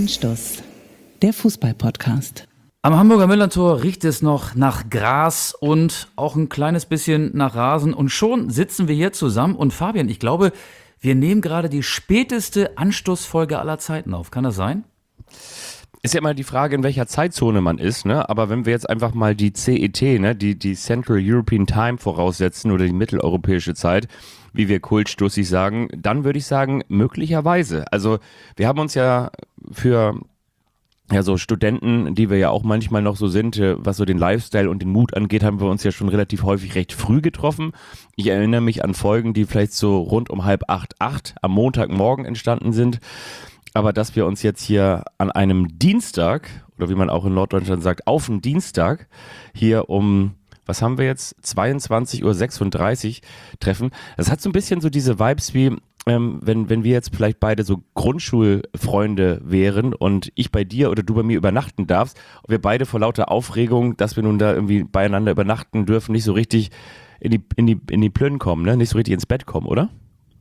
Anstoß, der Fußball-Podcast. Am Hamburger Millerntor riecht es noch nach Gras und auch ein kleines bisschen nach Rasen. Und schon sitzen wir hier zusammen. Und Fabian, ich glaube, wir nehmen gerade die späteste Anstoßfolge aller Zeiten auf. Kann das sein? Ist ja immer die Frage, in welcher Zeitzone man ist, ne? Aber wenn wir jetzt einfach mal die CET, ne, die Central European Time voraussetzen oder die mitteleuropäische Zeit, wie wir kultstoßig sagen, dann würde ich sagen, möglicherweise. Also wir haben uns ja für so Studenten, die wir ja auch manchmal noch so sind, was so den Lifestyle und den Mut angeht, haben wir uns ja schon relativ häufig recht früh getroffen. Ich erinnere mich an Folgen, die vielleicht so rund um 7:30 am Montagmorgen entstanden sind. Aber dass wir uns jetzt hier an einem Dienstag, oder wie man auch in Norddeutschland sagt, auf den Dienstag, hier um, was haben wir jetzt, 22:36 Uhr treffen, das hat so ein bisschen so diese Vibes wie, wenn wir jetzt vielleicht beide so Grundschulfreunde wären und ich bei dir oder du bei mir übernachten darfst und wir beide vor lauter Aufregung, dass wir nun da irgendwie beieinander übernachten dürfen, nicht so richtig in die Plön kommen, ne? Nicht so richtig ins Bett kommen, oder?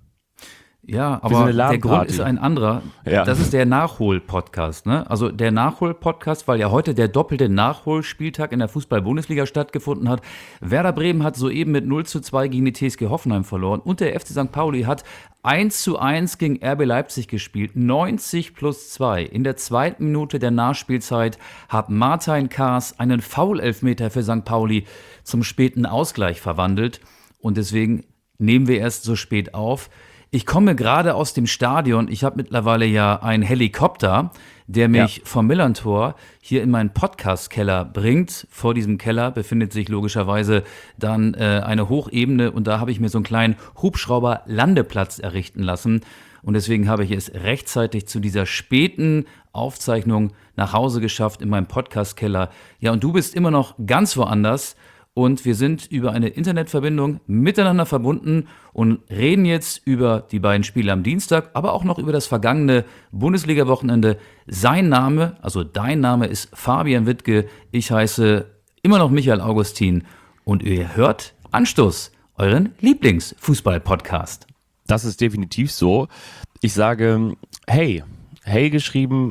Ja, aber der Grund ist ein anderer. Ja. Das ist der Nachhol-Podcast, ne? Also der Nachhol-Podcast, weil ja heute der doppelte Nachholspieltag in der Fußball-Bundesliga stattgefunden hat. Werder Bremen hat soeben mit 0:2 gegen die TSG Hoffenheim verloren und der FC St. Pauli hat 1:1 gegen RB Leipzig gespielt, 90+2. In der zweiten Minute der Nachspielzeit hat Martin Kaas einen Foul-Elfmeter für St. Pauli zum späten Ausgleich verwandelt und deswegen nehmen wir erst so spät auf. Ich komme gerade aus dem Stadion. Ich habe mittlerweile ja einen Helikopter, der mich vom Millerntor hier in meinen Podcast-Keller bringt. Vor diesem Keller befindet sich logischerweise dann eine Hochebene und da habe ich mir so einen kleinen Hubschrauber-Landeplatz errichten lassen. Und deswegen habe ich es rechtzeitig zu dieser späten Aufzeichnung nach Hause geschafft in meinem Podcast-Keller. Ja, und du bist immer noch ganz woanders. Und wir sind über eine Internetverbindung miteinander verbunden und reden jetzt über die beiden Spiele am Dienstag, aber auch noch über das vergangene Bundesliga-Wochenende. Sein Name, also dein Name ist Fabian Wittke. Ich heiße immer noch Michael Augustin und ihr hört Anstoß, euren Lieblingsfußball-Podcast. Das ist definitiv so. Ich sage hey. Hey geschrieben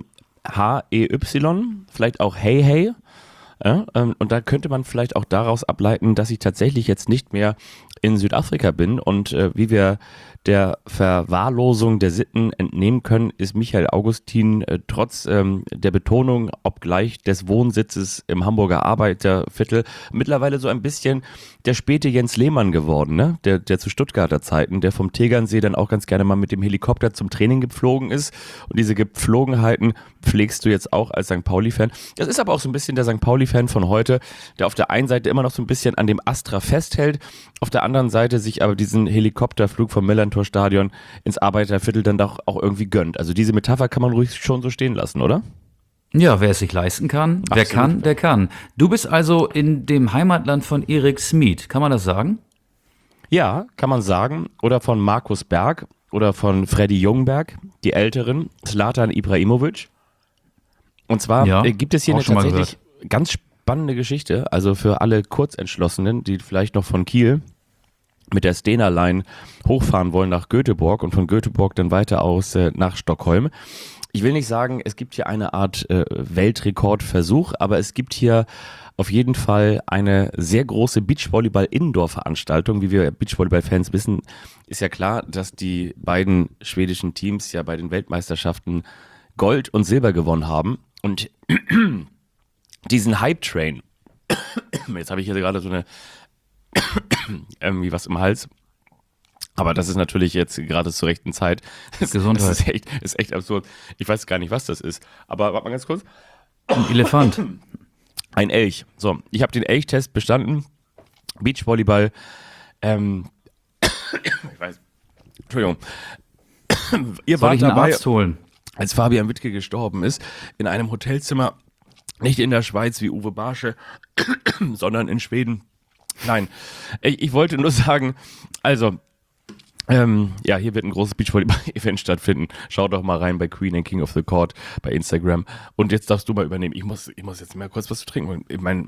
H-E-Y, vielleicht auch hey hey. Ja, und da könnte man vielleicht auch daraus ableiten, dass ich tatsächlich jetzt nicht mehr in Südafrika bin und wie wir der Verwahrlosung der Sitten entnehmen können, ist Michael Augustin trotz der Betonung, obgleich des Wohnsitzes im Hamburger Arbeiterviertel, mittlerweile so ein bisschen der späte Jens Lehmann geworden, ne? Der zu Stuttgarter Zeiten, der vom Tegernsee dann auch ganz gerne mal mit dem Helikopter zum Training geflogen ist. Und diese Gepflogenheiten pflegst du jetzt auch als St. Pauli-Fan. Das ist aber auch so ein bisschen der St. Pauli-Fan von heute, der auf der einen Seite immer noch so ein bisschen an dem Astra festhält, auf der anderen Seite sich aber diesen Helikopterflug vom Millerntor-Stadion ins Arbeiterviertel dann doch auch irgendwie gönnt. Also diese Metapher kann man ruhig schon so stehen lassen, oder? Ja, wer es sich leisten kann, wer kann, der kann. Du bist also in dem Heimatland von Erik Smit, kann man das sagen? Ja, kann man sagen. Oder von Markus Berg oder von Freddy Jungberg, die Älteren, Zlatan Ibrahimovic. Und zwar gibt es hier eine tatsächlich ganz spannende Geschichte, also für alle Kurzentschlossenen, die vielleicht noch von Kiel mit der Stena Line hochfahren wollen nach Göteborg und von Göteborg dann weiter aus nach Stockholm. Ich will nicht sagen, es gibt hier eine Art Weltrekordversuch, aber es gibt hier auf jeden Fall eine sehr große Beachvolleyball-Indoor-Veranstaltung. Wie wir Beachvolleyball-Fans wissen, ist ja klar, dass die beiden schwedischen Teams ja bei den Weltmeisterschaften Gold und Silber gewonnen haben. Und diesen Hype-Train, jetzt habe ich hier gerade so eine irgendwie was im Hals, aber das ist natürlich jetzt gerade zur rechten Zeit. Gesundheit. Das ist echt absurd. Ich weiß gar nicht, was das ist. Aber warte mal ganz kurz. Ein Elefant. Ein Elch. So, ich habe den Elchtest bestanden. Beachvolleyball. Ich weiß. Entschuldigung. Ihr Soll wart ich einen dabei, Arzt holen? als Fabian Wittke gestorben ist, in einem Hotelzimmer, nicht in der Schweiz wie Uwe Barsche, sondern in Schweden. Nein, ich wollte nur sagen, also, hier wird ein großes Beachvolleyball-Event stattfinden. Schau doch mal rein bei Queen and King of the Court bei Instagram. Und jetzt darfst du mal übernehmen. Ich muss jetzt mal kurz was zu trinken.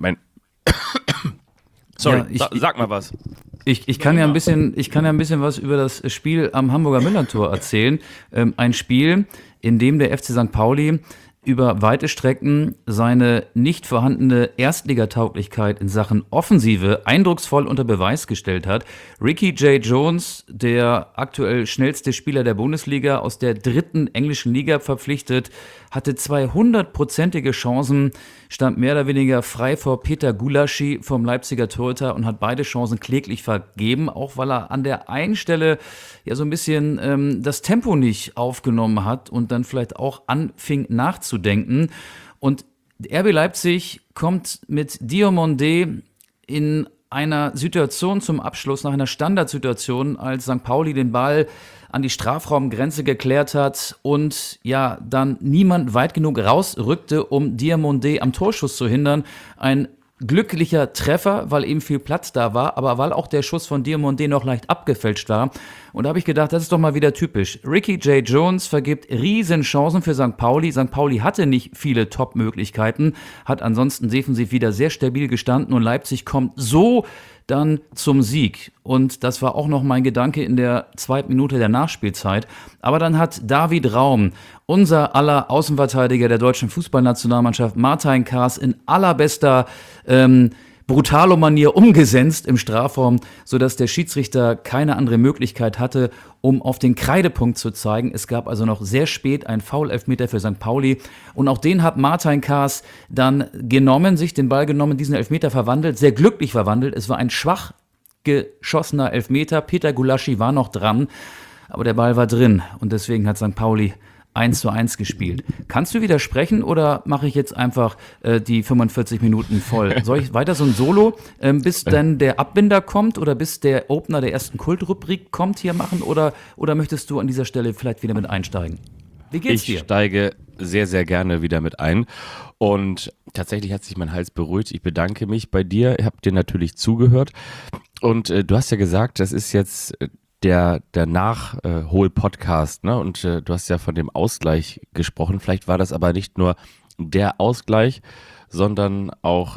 Sorry, Ja, sag mal was. Ich kann ja ein bisschen was über das Spiel am Hamburger Millerntor erzählen. Ein Spiel, in dem der FC St. Pauli über weite Strecken seine nicht vorhandene Erstligatauglichkeit in Sachen Offensive eindrucksvoll unter Beweis gestellt hat. Ricky J. Jones, der aktuell schnellste Spieler der Bundesliga, aus der 3. englischen Liga verpflichtet, hatte 200-prozentige Chancen, stand mehr oder weniger frei vor Peter Gulaschi vom Leipziger Torhüter und hat beide Chancen kläglich vergeben, auch weil er an der einen Stelle ja so ein bisschen das Tempo nicht aufgenommen hat und dann vielleicht auch anfing nachzudenken. Und RB Leipzig kommt mit Diomandé in einer Situation zum Abschluss, nach einer Standardsituation, als St. Pauli den Ball an die Strafraumgrenze geklärt hat und ja, dann niemand weit genug rausrückte, um Diomandé am Torschuss zu hindern. Ein glücklicher Treffer, weil eben viel Platz da war, aber weil auch der Schuss von Diomandé noch leicht abgefälscht war. Und da habe ich gedacht, das ist doch mal wieder typisch. Ricky J. Jones vergibt Riesenchancen für St. Pauli. St. Pauli hatte nicht viele Top-Möglichkeiten, hat ansonsten defensiv wieder sehr stabil gestanden und Leipzig kommt so dann zum Sieg. Und das war auch noch mein Gedanke in der 2. Minute der Nachspielzeit. Aber dann hat David Raum, unser aller Außenverteidiger der deutschen Fußballnationalmannschaft, Martin Kaas, in allerbester Brutalo-Manier umgesetzt im Strafraum, sodass der Schiedsrichter keine andere Möglichkeit hatte, um auf den Kreidepunkt zu zeigen. Es gab also noch sehr spät einen Foul-Elfmeter für St. Pauli und auch den hat Martin Kaas dann genommen, sich den Ball genommen, diesen Elfmeter verwandelt, sehr glücklich verwandelt. Es war ein schwach geschossener Elfmeter. Peter Gulaschi war noch dran, aber der Ball war drin und deswegen hat St. Pauli 1:1 gespielt. Kannst du widersprechen oder mache ich jetzt einfach die 45 Minuten voll? Soll ich weiter so ein Solo, bis dann der Abbinder kommt oder bis der Opener der ersten Kultrubrik kommt hier machen oder möchtest du an dieser Stelle vielleicht wieder mit einsteigen? Wie geht's dir? Ich steige sehr, sehr gerne wieder mit ein und tatsächlich hat sich mein Hals beruhigt. Ich bedanke mich bei dir, ich habe dir natürlich zugehört und du hast ja gesagt, das ist jetzt der Nachhol-Podcast, ne? Und du hast ja von dem Ausgleich gesprochen. Vielleicht war das aber nicht nur der Ausgleich, sondern auch,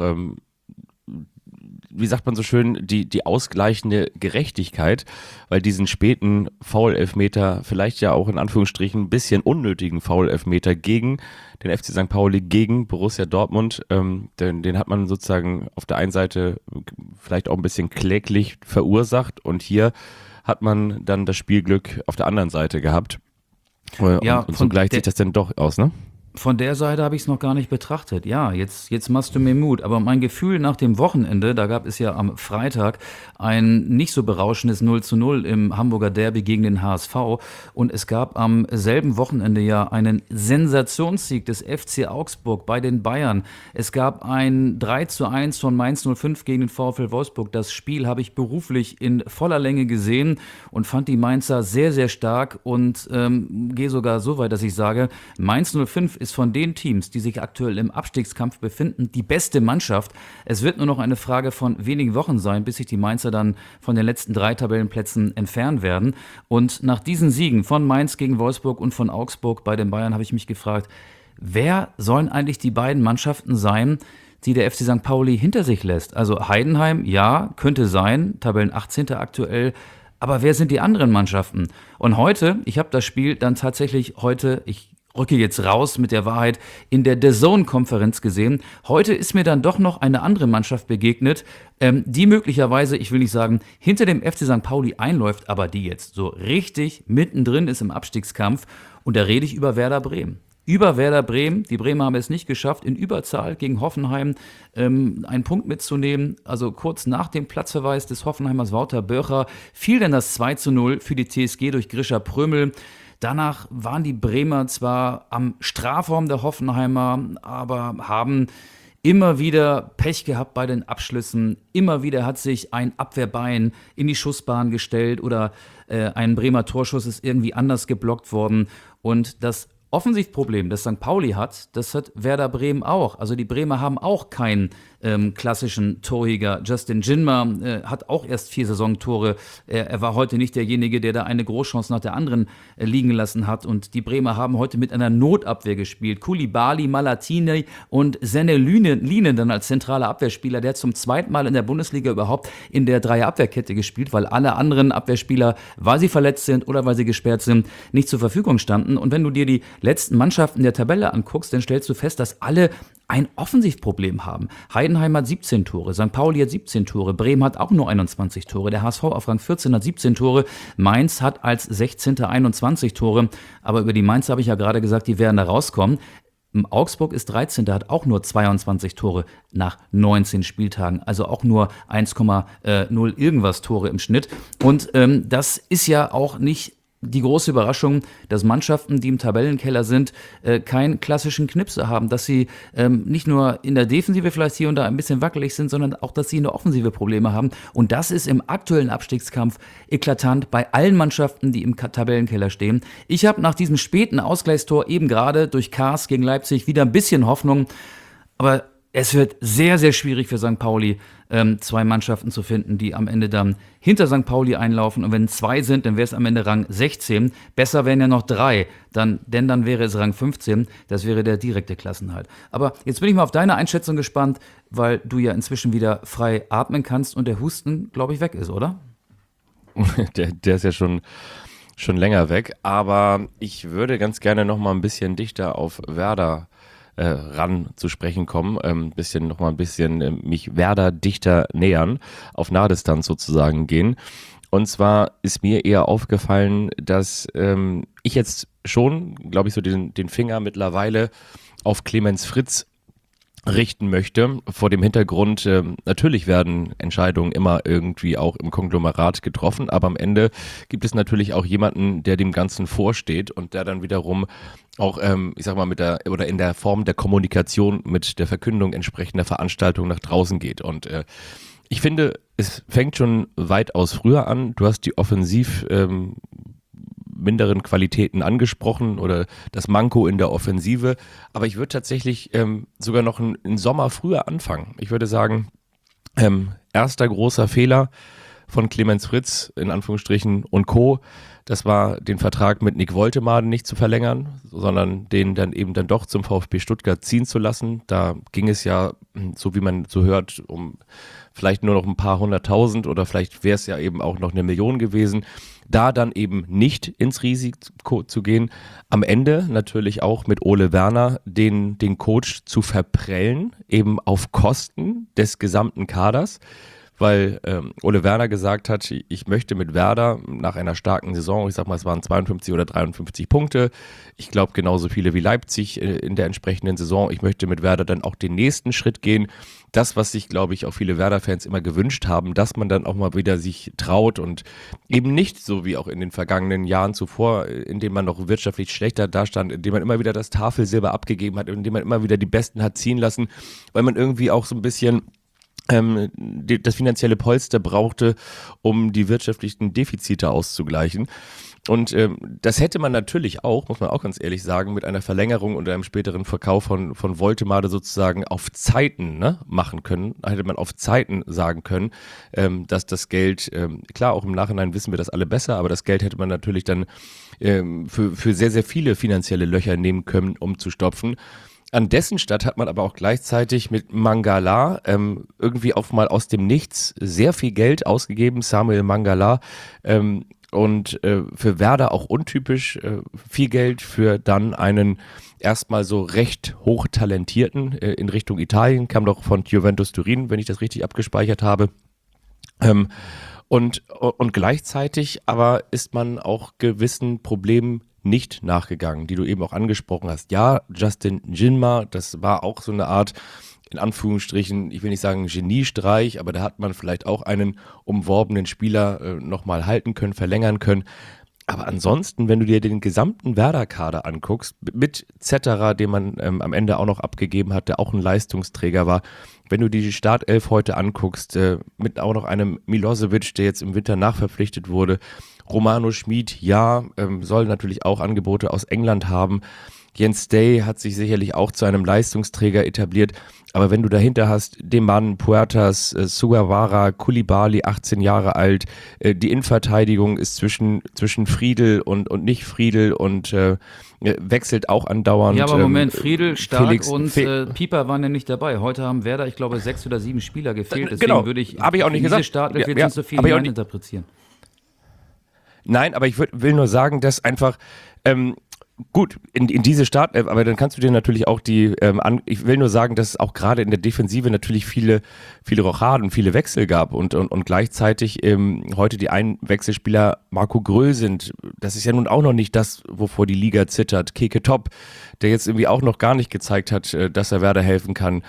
wie sagt man so schön, die ausgleichende Gerechtigkeit, weil diesen späten Foul-Elfmeter, vielleicht ja auch in Anführungsstrichen ein bisschen unnötigen Foul-Elfmeter gegen den FC St. Pauli, gegen Borussia Dortmund, den hat man sozusagen auf der einen Seite vielleicht auch ein bisschen kläglich verursacht und hier hat man dann das Spielglück auf der anderen Seite gehabt. Ja, und so gleicht sich das denn doch aus, ne? Von der Seite habe ich es noch gar nicht betrachtet. Ja, jetzt machst du mir Mut. Aber mein Gefühl nach dem Wochenende, da gab es ja am Freitag ein nicht so berauschendes 0:0 im Hamburger Derby gegen den HSV. Und es gab am selben Wochenende ja einen Sensationssieg des FC Augsburg bei den Bayern. Es gab ein 3:1 von Mainz 05 gegen den VfL Wolfsburg. Das Spiel habe ich beruflich in voller Länge gesehen und fand die Mainzer sehr, sehr stark und gehe sogar so weit, dass ich sage, Mainz 05 ist von den Teams, die sich aktuell im Abstiegskampf befinden, die beste Mannschaft. Es wird nur noch eine Frage von wenigen Wochen sein, bis sich die Mainzer dann von den letzten 3 Tabellenplätzen entfernen werden. Und nach diesen Siegen von Mainz gegen Wolfsburg und von Augsburg bei den Bayern habe ich mich gefragt, wer sollen eigentlich die beiden Mannschaften sein, die der FC St. Pauli hinter sich lässt? Also Heidenheim, ja, könnte sein, Tabellen 18. aktuell. Aber wer sind die anderen Mannschaften? Und heute, ich habe das Spiel dann tatsächlich heute, ich rücke jetzt raus mit der Wahrheit, in der DAZN-Konferenz gesehen. Heute ist mir dann doch noch eine andere Mannschaft begegnet, die möglicherweise, ich will nicht sagen, hinter dem FC St. Pauli einläuft, aber die jetzt so richtig mittendrin ist im Abstiegskampf. Und da rede ich über Werder Bremen. Über Werder Bremen. Die Bremer haben es nicht geschafft, in Überzahl gegen Hoffenheim einen Punkt mitzunehmen. Also kurz nach dem Platzverweis des Hoffenheimers Wouter Böcher fiel dann das 2:0 für die TSG durch Grisha Prömel. Danach waren die Bremer zwar am Strafraum der Hoffenheimer, aber haben immer wieder Pech gehabt bei den Abschlüssen. Immer wieder hat sich ein Abwehrbein in die Schussbahn gestellt oder ein Bremer Torschuss ist irgendwie anders geblockt worden. Und das Offensivproblem, das St. Pauli hat, das hat Werder Bremen auch. Also die Bremer haben auch keinen klassischen Torjäger. Justin Jinma hat auch erst 4 Saisontore. Er war heute nicht derjenige, der da eine Großchance nach der anderen liegen lassen hat. Und die Bremer haben heute mit einer Notabwehr gespielt. Koulibaly, Malatini und Senne Lünen dann als zentraler Abwehrspieler. Der hat zum 2. Mal in der Bundesliga überhaupt in der Dreier-Abwehrkette gespielt, weil alle anderen Abwehrspieler, weil sie verletzt sind oder weil sie gesperrt sind, nicht zur Verfügung standen. Und wenn du dir die letzten Mannschaften der Tabelle anguckst, dann stellst du fest, dass alle ein Offensivproblem haben. Heidenheim hat 17 Tore, St. Pauli hat 17 Tore, Bremen hat auch nur 21 Tore, der HSV auf Rang 14 hat 17 Tore, Mainz hat als 16. 21 Tore, aber über die Mainz habe ich ja gerade gesagt, die werden da rauskommen. Augsburg ist 13. hat auch nur 22 Tore nach 19 Spieltagen, also auch nur 1,0 irgendwas Tore im Schnitt. Und das ist ja auch nicht die große Überraschung, dass Mannschaften, die im Tabellenkeller sind, keinen klassischen Knipse haben, dass sie nicht nur in der Defensive vielleicht hier und da ein bisschen wackelig sind, sondern auch, dass sie in der Offensive Probleme haben. Und das ist im aktuellen Abstiegskampf eklatant bei allen Mannschaften, die im Tabellenkeller stehen. Ich habe nach diesem späten Ausgleichstor eben gerade durch Kaas gegen Leipzig wieder ein bisschen Hoffnung, aber es wird sehr, sehr schwierig für St. Pauli, zwei Mannschaften zu finden, die am Ende dann hinter St. Pauli einlaufen. Und wenn 2 sind, dann wäre es am Ende Rang 16. Besser wären ja noch 3, denn dann wäre es Rang 15. Das wäre der direkte Klassenhalt. Aber jetzt bin ich mal auf deine Einschätzung gespannt, weil du ja inzwischen wieder frei atmen kannst und der Husten, glaube ich, weg ist, oder? Der ist ja schon länger weg. Aber ich würde ganz gerne noch mal ein bisschen dichter auf Werder ran zu sprechen kommen, noch mal ein bisschen mich Werder dichter nähern, auf Nahdistanz sozusagen gehen. Und zwar ist mir eher aufgefallen, dass ich jetzt schon, glaube ich, so den Finger mittlerweile auf Clemens Fritz richten möchte, vor dem Hintergrund, natürlich werden Entscheidungen immer irgendwie auch im Konglomerat getroffen, aber am Ende gibt es natürlich auch jemanden, der dem Ganzen vorsteht und der dann wiederum auch, ich sag mal, in der Form der Kommunikation mit der Verkündung entsprechender Veranstaltungen nach draußen geht. Und ich finde, es fängt schon weitaus früher an. Du hast die offensiv minderen Qualitäten angesprochen oder das Manko in der Offensive. Aber ich würde tatsächlich sogar noch einen Sommer früher anfangen. Ich würde sagen, erster großer Fehler von Clemens Fritz, in Anführungsstrichen, und Co., das war, den Vertrag mit Nick Woltemade nicht zu verlängern, sondern den dann eben dann doch zum VfB Stuttgart ziehen zu lassen. Da ging es ja, so wie man so hört, um vielleicht nur noch ein paar 100.000 oder vielleicht wäre es ja eben auch noch 1 Million gewesen. Da dann eben nicht ins Risiko zu gehen. Am Ende natürlich auch mit Ole Werner den Coach zu verprellen, eben auf Kosten des gesamten Kaders. Weil Ole Werner gesagt hat, ich möchte mit Werder nach einer starken Saison, ich sag mal, es waren 52 oder 53 Punkte, ich glaube genauso viele wie Leipzig in der entsprechenden Saison, ich möchte mit Werder dann auch den nächsten Schritt gehen. Das, was sich, glaube ich, auch viele Werder-Fans immer gewünscht haben, dass man dann auch mal wieder sich traut und eben nicht so wie auch in den vergangenen Jahren zuvor, in denen man noch wirtschaftlich schlechter dastand, in dem man immer wieder das Tafelsilber abgegeben hat, in dem man immer wieder die Besten hat ziehen lassen, weil man irgendwie auch so ein bisschen das finanzielle Polster brauchte, um die wirtschaftlichen Defizite auszugleichen. Und das hätte man natürlich auch, muss man auch ganz ehrlich sagen, mit einer Verlängerung und einem späteren Verkauf von Woltemade sozusagen auf Zeiten machen können. Hätte man auf Zeiten sagen können, dass das Geld, klar, auch im Nachhinein wissen wir das alle besser, aber das Geld hätte man natürlich dann für sehr, sehr viele finanzielle Löcher nehmen können, um zu stopfen. An dessen Stadt hat man aber auch gleichzeitig mit Mangala irgendwie auch mal aus dem Nichts sehr viel Geld ausgegeben, Samuel Mangala, und für Werder auch untypisch viel Geld für dann einen erstmal so recht hochtalentierten in Richtung Italien, kam doch von Juventus Turin, wenn ich das richtig abgespeichert habe. Und gleichzeitig aber ist man auch gewissen Problemen nicht nachgegangen, die du eben auch angesprochen hast. Ja, Justin Jinma, das war auch so eine Art, in Anführungsstrichen, ich will nicht sagen Geniestreich, aber da hat man vielleicht auch einen umworbenen Spieler nochmal halten können, verlängern können. Aber ansonsten, wenn du dir den gesamten Werder-Kader anguckst, mit Zetterer, den man am Ende auch noch abgegeben hat, der auch ein Leistungsträger war, wenn du dir die Startelf heute anguckst, mit auch noch einem Milosevic, der jetzt im Winter nachverpflichtet wurde, Romano Schmid, ja, soll natürlich auch Angebote aus England haben. Jens Day hat sich sicherlich auch zu einem Leistungsträger etabliert, aber wenn du dahinter hast, den Mann, Puertas, Sugawara, Koulibaly, 18 Jahre alt, die Innenverteidigung ist zwischen Friedel und nicht Friedel und wechselt auch andauernd. Ja, aber Moment, Friedel, Stark Felix, und Pieper waren ja nicht dabei. Heute haben Werder, ich glaube, 6 oder 7 Spieler gefehlt, deswegen genau, würde ich hab ich auch nicht gesagt. Startelf jetzt nicht so viel interpretieren. Nein, aber ich will nur sagen, dass einfach Gut, in diese Startelf, aber dann kannst du dir natürlich auch ich will nur sagen, dass es auch gerade in der Defensive natürlich viele Rochaden, viele Wechsel gab und gleichzeitig heute die Einwechselspieler Marco Gröll sind. Das ist ja nun auch noch nicht das, wovor die Liga zittert. Keke Top, der jetzt irgendwie auch noch gar nicht gezeigt hat, dass er Werder helfen kann.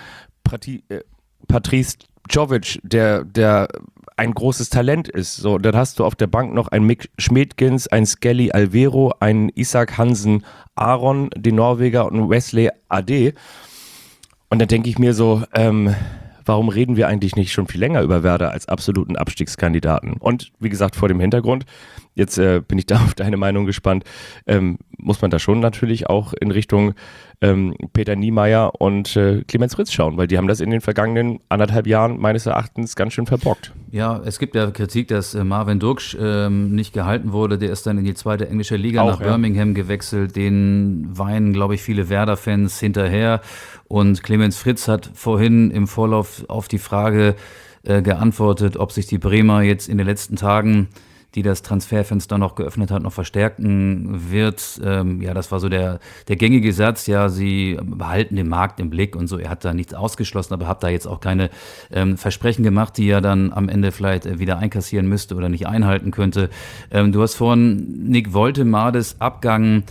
Patrice Jovic, der ein großes Talent ist. So, dann hast du auf der Bank noch einen Mick Schmedgens, einen Skelly Alvero, einen Isaac Hansen Aaron, den Norweger und Wesley Ade. Und dann denke ich mir so, warum reden wir eigentlich nicht schon viel länger über Werder als absoluten Abstiegskandidaten? Und wie gesagt, vor dem Hintergrund, jetzt bin ich da auf deine Meinung gespannt, muss man da schon natürlich auch in Richtung Peter Niemeyer und Clemens Fritz schauen, weil die haben das in den vergangenen 1,5 Jahren meines Erachtens ganz schön verbockt. Ja, es gibt ja Kritik, dass Marvin Duksch nicht gehalten wurde. Der ist dann in die zweite englische Liga nach Birmingham gewechselt. Den weinen, glaube ich, viele Werder-Fans hinterher. Und Clemens Fritz hat vorhin im Vorlauf auf die Frage geantwortet, ob sich die Bremer jetzt in den letzten Tagen, die das Transferfenster noch geöffnet hat, noch verstärken wird. Ja, das war so der gängige Satz. Ja, sie behalten den Markt im Blick und so. Er hat da nichts ausgeschlossen, aber hat da jetzt auch keine Versprechen gemacht, die er dann am Ende vielleicht wieder einkassieren müsste oder nicht einhalten könnte. Du hast vorhin Nick Woltemades Abgang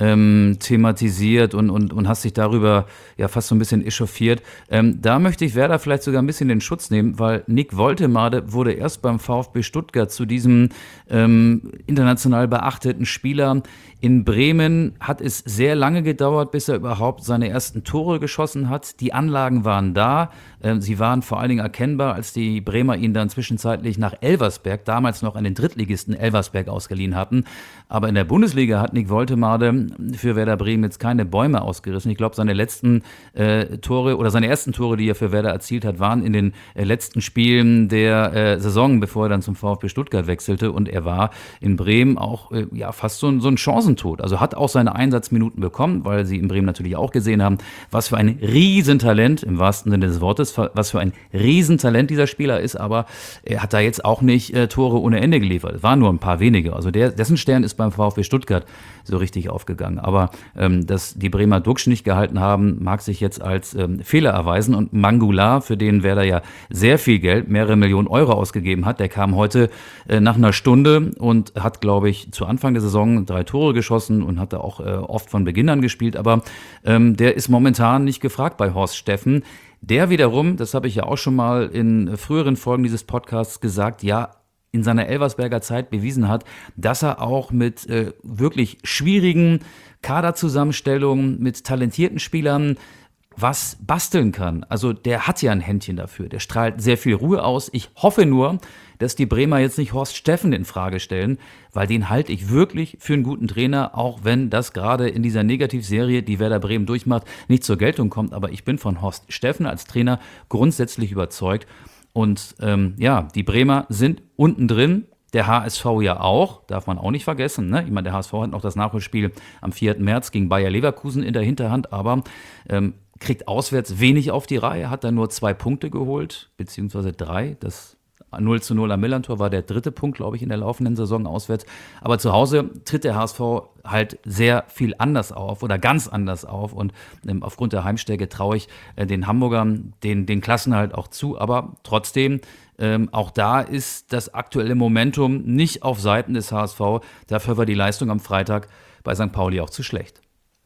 thematisiert und hast dich darüber ja fast so ein bisschen echauffiert. Da möchte ich Werder vielleicht sogar ein bisschen den Schutz nehmen, weil Nick Woltemade wurde erst beim VfB Stuttgart zu diesem international beachteten Spieler. In Bremen hat es sehr lange gedauert, bis er überhaupt seine ersten Tore geschossen hat. Die Anlagen waren da. Sie waren vor allen Dingen erkennbar, als die Bremer ihn dann zwischenzeitlich nach Elversberg, damals noch an den Drittligisten Elversberg, ausgeliehen hatten. Aber in der Bundesliga hat Nick Woltemade für Werder Bremen jetzt keine Bäume ausgerissen. Ich glaube, seine letzten Tore oder seine ersten Tore, die er für Werder erzielt hat, waren in den letzten Spielen der Saison, bevor er dann zum VfB Stuttgart wechselte. Und er war in Bremen auch fast so ein Chancentod. Also hat auch seine Einsatzminuten bekommen, weil sie in Bremen natürlich auch gesehen haben, was für ein Riesentalent, im wahrsten Sinne des Wortes, was für ein Riesentalent dieser Spieler ist. Aber er hat da jetzt auch nicht Tore ohne Ende geliefert. Es waren nur ein paar wenige. Also dessen Stern ist beim VfB Stuttgart so richtig aufgegangen. Aber dass die Bremer Duksch nicht gehalten haben, mag sich jetzt als Fehler erweisen. Und Mangula, für den Werder ja sehr viel Geld, mehrere Millionen Euro ausgegeben hat, der kam heute nach einer Stunde und hat, glaube ich, zu Anfang der Saison 3 Tore geschossen und hat da auch oft von Beginn an gespielt. Aber der ist momentan nicht gefragt bei Horst Steffen. Der wiederum, das habe ich ja auch schon mal in früheren Folgen dieses Podcasts gesagt, ja, in seiner Elversberger Zeit bewiesen hat, dass er auch mit wirklich schwierigen Kaderzusammenstellungen, mit talentierten Spielern was basteln kann. Also der hat ja ein Händchen dafür, der strahlt sehr viel Ruhe aus. Ich hoffe nur, dass die Bremer jetzt nicht Horst Steffen in Frage stellen, weil den halte ich wirklich für einen guten Trainer, auch wenn das gerade in dieser Negativserie, die Werder Bremen durchmacht, nicht zur Geltung kommt. Aber ich bin von Horst Steffen als Trainer grundsätzlich überzeugt. Und die Bremer sind unten drin, der HSV ja auch, darf man auch nicht vergessen. Ne? Ich meine, der HSV hat noch das Nachholspiel am 4. März gegen Bayer Leverkusen in der Hinterhand, aber kriegt auswärts wenig auf die Reihe, hat dann nur 2 Punkte geholt, beziehungsweise 3. Das 0:0 am Millantor war der 3. Punkt, glaube ich, in der laufenden Saison auswärts. Aber zu Hause tritt der HSV halt sehr viel anders auf oder ganz anders auf. Und aufgrund der Heimstärke traue ich den Hamburgern den Klassenerhalt auch zu. Aber trotzdem, auch da ist das aktuelle Momentum nicht auf Seiten des HSV. Dafür war die Leistung am Freitag bei St. Pauli auch zu schlecht.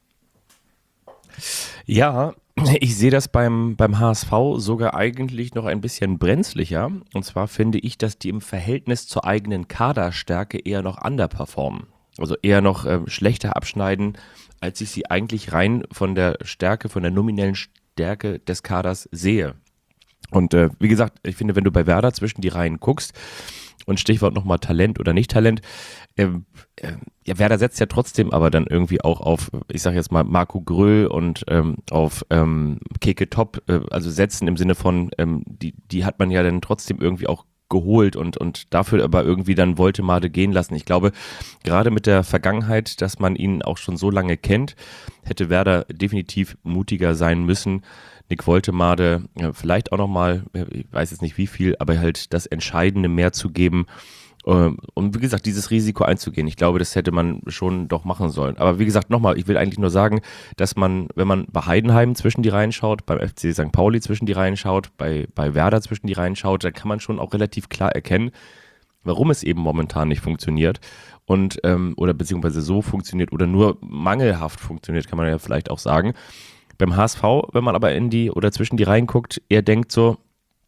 Ja, ich sehe das beim HSV sogar eigentlich noch ein bisschen brenzlicher. Und zwar finde ich, dass die im Verhältnis zur eigenen Kaderstärke eher noch underperformen. Also eher noch schlechter abschneiden, als ich sie eigentlich rein von der Stärke, von der nominellen Stärke des Kaders sehe. Und wie gesagt, ich finde, wenn du bei Werder zwischen die Reihen guckst, und Stichwort nochmal Talent oder nicht Talent, Werder setzt ja trotzdem aber dann irgendwie auch auf, ich sage jetzt mal Marco Gröll und auf Keke Top, also setzen im Sinne von, die hat man ja dann trotzdem irgendwie auch geholt und dafür aber irgendwie dann Woltemade gehen lassen. Ich glaube, gerade mit der Vergangenheit, dass man ihn auch schon so lange kennt, hätte Werder definitiv mutiger sein müssen, Nick Woltemade vielleicht auch nochmal, ich weiß jetzt nicht wie viel, aber halt das Entscheidende mehr zu geben Und wie gesagt, dieses Risiko einzugehen, ich glaube, das hätte man schon doch machen sollen. Aber wie gesagt, nochmal, ich will eigentlich nur sagen, dass man, wenn man bei Heidenheim zwischen die Reihen schaut, beim FC St. Pauli zwischen die Reihen schaut, bei Werder zwischen die Reihen schaut, dann kann man schon auch relativ klar erkennen, warum es eben momentan nicht funktioniert und oder beziehungsweise so funktioniert oder nur mangelhaft funktioniert, kann man ja vielleicht auch sagen. Beim HSV, wenn man aber zwischen die Reihen guckt, er denkt so,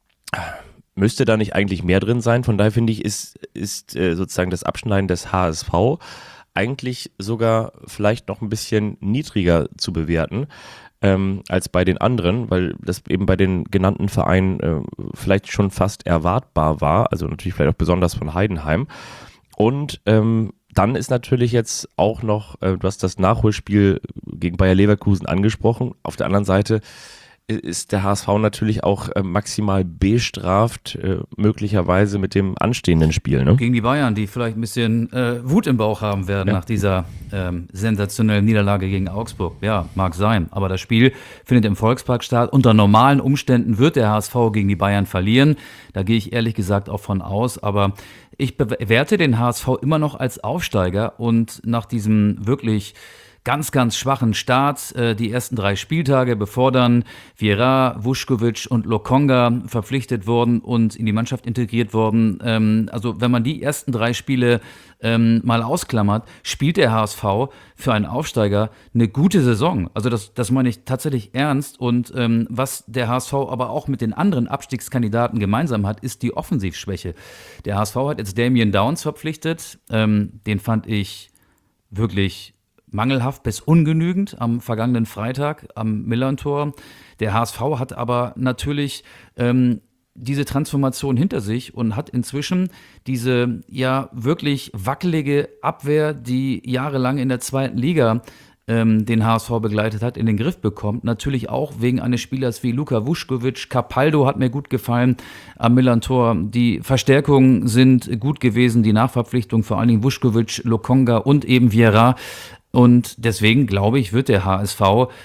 müsste da nicht eigentlich mehr drin sein? Von daher finde ich, ist sozusagen das Abschneiden des HSV eigentlich sogar vielleicht noch ein bisschen niedriger zu bewerten als bei den anderen, weil das eben bei den genannten Vereinen vielleicht schon fast erwartbar war, also natürlich vielleicht auch besonders von Heidenheim. Und dann ist natürlich jetzt auch noch, du hast das Nachholspiel gegen Bayer Leverkusen angesprochen, auf der anderen Seite ist der HSV natürlich auch maximal bestraft, möglicherweise mit dem anstehenden Spiel. Ne? Gegen die Bayern, die vielleicht ein bisschen Wut im Bauch haben werden nach dieser sensationellen Niederlage gegen Augsburg. Ja, mag sein. Aber das Spiel findet im Volkspark statt. Unter normalen Umständen wird der HSV gegen die Bayern verlieren. Da gehe ich ehrlich gesagt auch von aus. Aber ich bewerte den HSV immer noch als Aufsteiger. Und nach diesem wirklich ganz, ganz schwachen Start, die ersten 3 Spieltage, bevor dann Vieira, Vuskovic und Lokonga verpflichtet wurden und in die Mannschaft integriert wurden. Also wenn man die ersten 3 Spiele mal ausklammert, spielt der HSV für einen Aufsteiger eine gute Saison. Also das meine ich tatsächlich ernst. Und was der HSV aber auch mit den anderen Abstiegskandidaten gemeinsam hat, ist die Offensivschwäche. Der HSV hat jetzt Damien Downs verpflichtet. Den fand ich wirklich mangelhaft bis ungenügend am vergangenen Freitag am Millerntor. Der HSV hat aber natürlich diese Transformation hinter sich und hat inzwischen diese ja wirklich wackelige Abwehr, die jahrelang in der 2. Liga den HSV begleitet hat, in den Griff bekommt. Natürlich auch wegen eines Spielers wie Luka Vuskovic. Capaldo hat mir gut gefallen am Millerntor. Die Verstärkungen sind gut gewesen, die Nachverpflichtung, vor allen Dingen Vuskovic, Lokonga und eben Vieira. Und deswegen, glaube ich, wird der HSV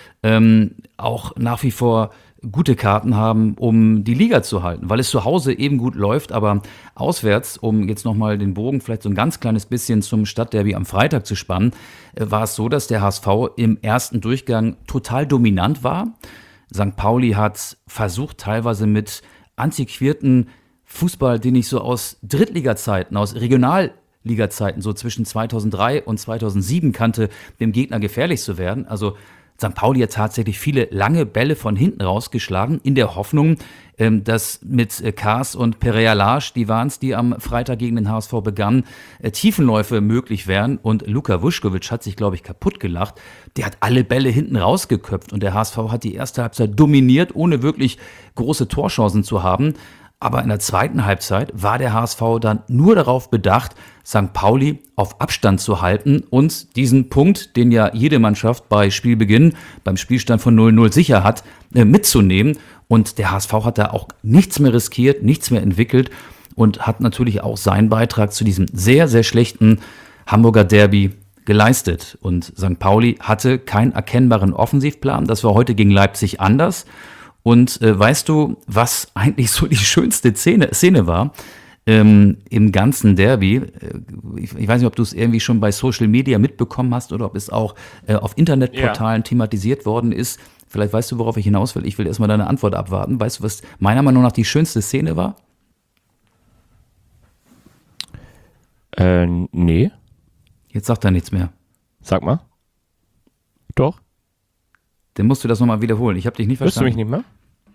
auch nach wie vor gute Karten haben, um die Liga zu halten, weil es zu Hause eben gut läuft, aber auswärts, um jetzt nochmal den Bogen vielleicht so ein ganz kleines bisschen zum Stadtderby am Freitag zu spannen, war es so, dass der HSV im ersten Durchgang total dominant war. St. Pauli hat versucht, teilweise mit antiquierten Fußball, den ich so aus Drittliga-Zeiten, aus Regionalliga-Zeiten, so zwischen 2003 und 2007 kannte, dem Gegner gefährlich zu werden. Also St. Pauli hat tatsächlich viele lange Bälle von hinten rausgeschlagen, in der Hoffnung, dass mit Kars und Pereira Lage, die waren es, die am Freitag gegen den HSV begannen, Tiefenläufe möglich wären. Und Luka Vuskovic hat sich, glaube ich, kaputt gelacht. Der hat alle Bälle hinten rausgeköpft und der HSV hat die erste Halbzeit dominiert, ohne wirklich große Torchancen zu haben. Aber in der zweiten Halbzeit war der HSV dann nur darauf bedacht, St. Pauli auf Abstand zu halten und diesen Punkt, den ja jede Mannschaft bei Spielbeginn, beim Spielstand von 0-0 sicher hat, mitzunehmen. Und der HSV hat da auch nichts mehr riskiert, nichts mehr entwickelt und hat natürlich auch seinen Beitrag zu diesem sehr, sehr schlechten Hamburger Derby geleistet. Und St. Pauli hatte keinen erkennbaren Offensivplan. Das war heute gegen Leipzig anders. Und weißt du, was eigentlich so die schönste Szene war im ganzen Derby? Ich weiß nicht, ob du es irgendwie schon bei Social Media mitbekommen hast oder ob es auch auf Internetportalen thematisiert worden ist. Vielleicht weißt du, worauf ich hinaus will. Ich will erstmal deine Antwort abwarten. Weißt du, was meiner Meinung nach die schönste Szene war? Nee. Jetzt sagt er nichts mehr. Sag mal. Doch. Dann musst du das nochmal wiederholen. Ich habe dich nicht verstanden. Hörst du mich nicht mehr?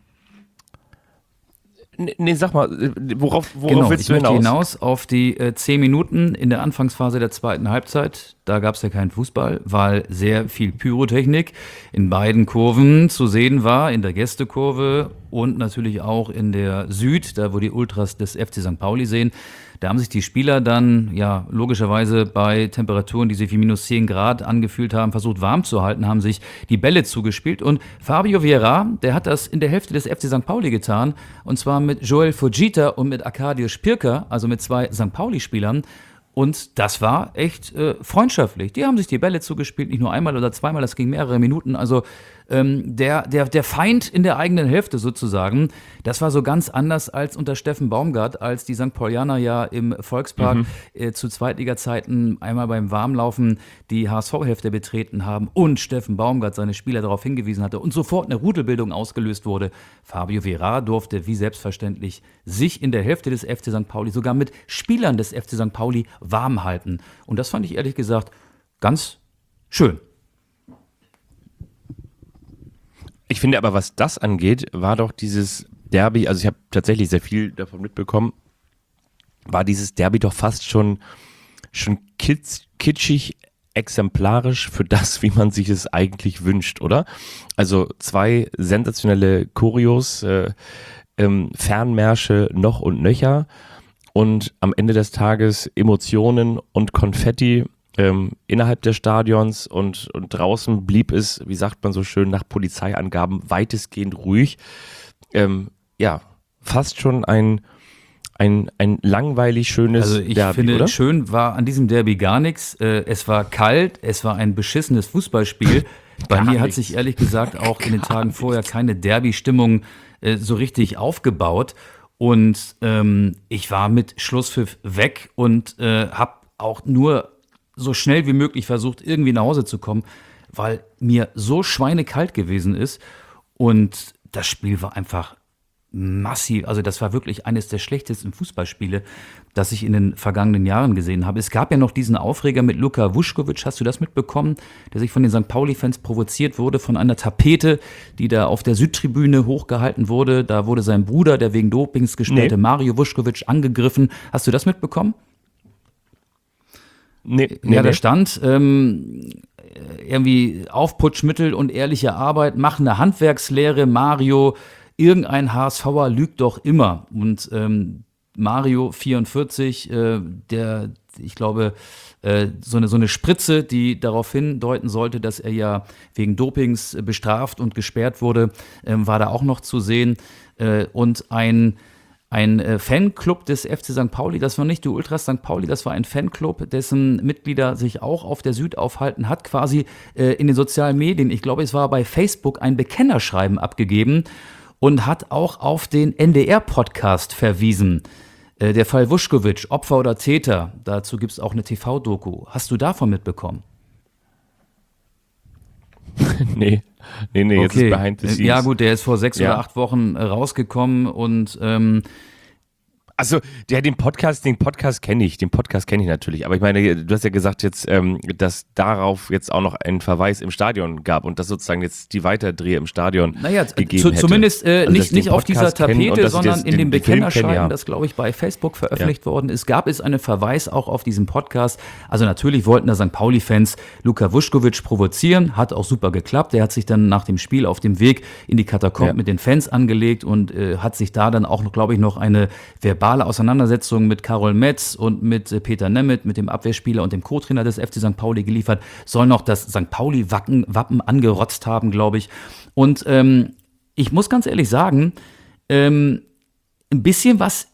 Nee, sag mal, worauf Genau, willst du ich möchte hinaus? hinaus auf die 10 Minuten in der Anfangsphase der zweiten Halbzeit. Da gab es ja keinen Fußball, weil sehr viel Pyrotechnik in beiden Kurven zu sehen war, in der Gästekurve und natürlich auch in der Süd, da wo die Ultras des FC St. Pauli sehen. Da haben sich die Spieler dann, ja, logischerweise bei Temperaturen, die sich wie minus 10 Grad angefühlt haben, versucht warm zu halten, haben sich die Bälle zugespielt. Und Fabio Vieira, der hat das in der Hälfte des FC St. Pauli getan. Und zwar mit Joel Fujita und mit Arkadiusz Pirker, also mit 2 St. Pauli-Spielern. Und das war echt freundschaftlich. Die haben sich die Bälle zugespielt, nicht nur einmal oder zweimal, das ging mehrere Minuten. Also der Feind in der eigenen Hälfte sozusagen, das war so ganz anders als unter Steffen Baumgart, als die St. Paulianer ja im Volkspark zu Zweitliga-Zeiten einmal beim Warmlaufen die HSV-Hälfte betreten haben und Steffen Baumgart seine Spieler darauf hingewiesen hatte und sofort eine Rudelbildung ausgelöst wurde. Fabio Vieira durfte wie selbstverständlich sich in der Hälfte des FC St. Pauli sogar mit Spielern des FC St. Pauli warm halten. Und das fand ich ehrlich gesagt ganz schön. Ich finde aber, was das angeht, war doch dieses Derby, also ich habe tatsächlich sehr viel davon mitbekommen, war dieses Derby doch fast schon kitschig, exemplarisch für das, wie man sich es eigentlich wünscht, oder? Also 2 sensationelle Choreos, Fernmärsche noch und nöcher und am Ende des Tages Emotionen und Konfetti innerhalb des Stadions und draußen blieb es, wie sagt man so schön, nach Polizeiangaben weitestgehend ruhig. Fast schon ein langweilig schönes Also ich Derby, finde, oder? schön war an diesem Derby gar nichts. Es war kalt, es war ein beschissenes Fußballspiel. Bei mir hat sich ehrlich gesagt auch in den Tagen vorher keine Derby-Stimmung so richtig aufgebaut. Und ich war mit Schlusspfiff weg und habe auch nur so schnell wie möglich versucht, irgendwie nach Hause zu kommen, weil mir so schweinekalt gewesen ist. Und das Spiel war einfach massiv. Also das war wirklich eines der schlechtesten Fußballspiele, das ich in den vergangenen Jahren gesehen habe. Es gab ja noch diesen Aufreger mit Luka Vuskovic, hast du das mitbekommen? Der sich von den St. Pauli-Fans provoziert wurde von einer Tapete, die da auf der Südtribüne hochgehalten wurde. Da wurde sein Bruder, der wegen Dopings gesperrte Mario Vuskovic, angegriffen. Hast du das mitbekommen? Nee, Da stand irgendwie Aufputschmittel und ehrliche Arbeit machen eine Handwerkslehre. Mario, irgendein HSVer lügt doch immer. Und Mario 44, ich glaube, so eine Spritze, die darauf hindeuten sollte, dass er ja wegen Dopings bestraft und gesperrt wurde, war da auch noch zu sehen. Und ein Fanclub des FC St. Pauli, das war nicht die Ultras St. Pauli, das war ein Fanclub, dessen Mitglieder sich auch auf der Süd aufhalten, hat quasi in den sozialen Medien, ich glaube, es war bei Facebook, ein Bekennerschreiben abgegeben und hat auch auf den NDR-Podcast verwiesen. Der Fall Vuskovic, Opfer oder Täter, dazu gibt es auch eine TV-Doku. Hast du davon mitbekommen? Nee, jetzt ist behind the scenes. Ja gut, der ist vor 6 oder 8 Wochen rausgekommen und Also, den Podcast kenne ich natürlich. Aber ich meine, du hast ja gesagt jetzt, dass darauf jetzt auch noch ein Verweis im Stadion gab und dass sozusagen jetzt die Weiterdreh im Stadion gegeben hätte. Zumindest also, nicht auf dieser Tapete, sondern in dem Bekennerschreiben, ja. das, glaube ich, bei Facebook veröffentlicht worden ist, gab es einen Verweis auch auf diesen Podcast. Also natürlich wollten da St. Pauli-Fans Luka Vuskovic provozieren, hat auch super geklappt. Er hat sich dann nach dem Spiel auf dem Weg in die Katakomben mit den Fans angelegt und hat sich da dann auch, glaube ich, noch eine verbale Auseinandersetzung mit Karol Metz und mit Peter Nemeth, mit dem Abwehrspieler und dem Co-Trainer des FC St. Pauli geliefert, soll noch das St. Pauli-Wappen angerotzt haben, glaube ich. Und ich muss ganz ehrlich sagen, ein bisschen was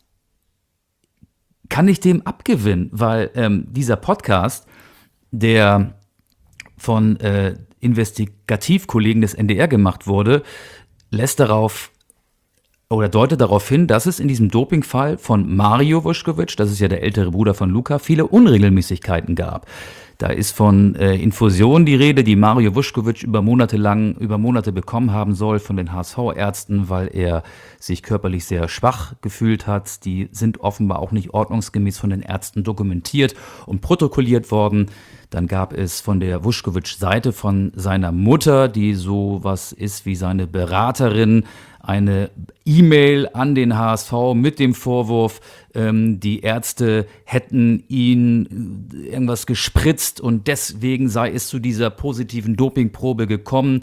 kann ich dem abgewinnen, weil dieser Podcast, der von Investigativkollegen des NDR gemacht wurde, lässt darauf oder deutet darauf hin, dass es in diesem Dopingfall von Mario Vuskovic, das ist ja der ältere Bruder von Luka, viele Unregelmäßigkeiten gab. Da ist von Infusionen die Rede, die Mario Vuskovic über Monate bekommen haben soll von den HSV-Ärzten, weil er sich körperlich sehr schwach gefühlt hat. Die sind offenbar auch nicht ordnungsgemäß von den Ärzten dokumentiert und protokolliert worden. Dann gab es von der Vuskovic-Seite von seiner Mutter, die sowas ist wie seine Beraterin, eine E-Mail an den HSV mit dem Vorwurf, die Ärzte hätten ihn irgendwas gespritzt und deswegen sei es zu dieser positiven Dopingprobe gekommen.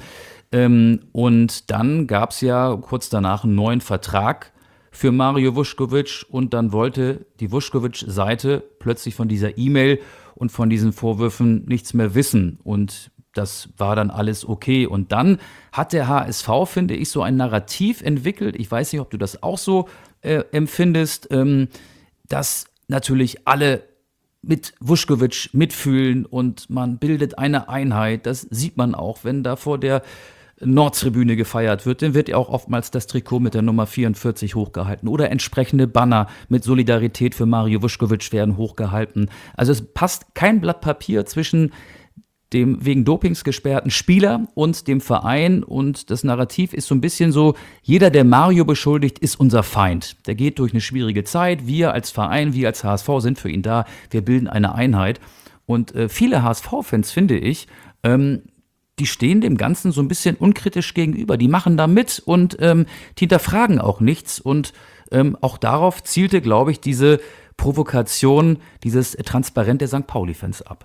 Und dann gab es ja kurz danach einen neuen Vertrag für Mario Vuskovic und dann wollte die Vuskovic-Seite plötzlich von dieser E-Mail und von diesen Vorwürfen nichts mehr wissen und das war dann alles okay. Und dann hat der HSV, finde ich, so ein Narrativ entwickelt. Ich weiß nicht, ob du das auch so empfindest, dass natürlich alle mit Vušković mitfühlen und man bildet eine Einheit. Das sieht man auch, wenn da vor der Nordtribüne gefeiert wird, dann wird ja auch oftmals das Trikot mit der Nummer 44 hochgehalten oder entsprechende Banner mit Solidarität für Mario Vušković werden hochgehalten. Also es passt kein Blatt Papier zwischen dem wegen Dopings gesperrten Spieler und dem Verein, und das Narrativ ist so ein bisschen so, jeder, der Mario beschuldigt, ist unser Feind. Der geht durch eine schwierige Zeit, wir als Verein, wir als HSV sind für ihn da, wir bilden eine Einheit. Und viele HSV-Fans, finde ich, die stehen dem Ganzen so ein bisschen unkritisch gegenüber. Die machen da mit und die hinterfragen auch nichts. Und auch darauf zielte, glaube ich, diese Provokation, dieses Transparent der St. Pauli-Fans ab.